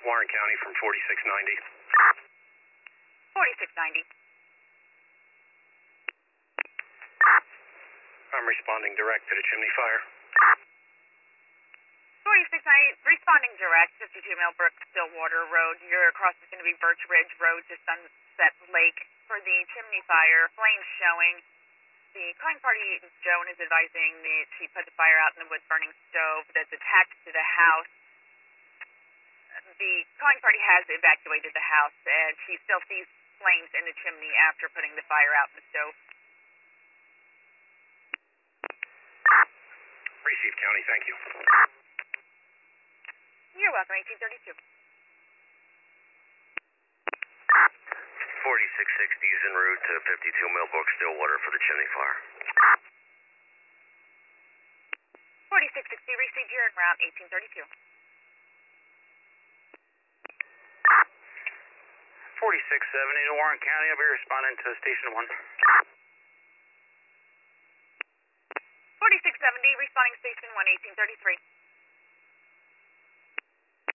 Warren County from 4690. 4690. I'm responding direct to the chimney fire. 4690, responding direct, 52 Millbrook, Stillwater Road. Your cross is going to be Birch Ridge Road to Sunset Lake for the chimney fire. Flames showing. The calling party, Joan, is advising that she put the fire out in the wood-burning stove that's attached to the house. The calling party has evacuated the house, and she still sees flames in the chimney after putting the fire out in the stove. Received, County. Thank you. You're welcome, 1832. 4660 is en route to 52 Millbrook, Stillwater for the chimney fire. 4660, received. You're en route, 1832. 4670 to Warren County. I'll be responding to Station 1. 4670, responding Station 1, 1833.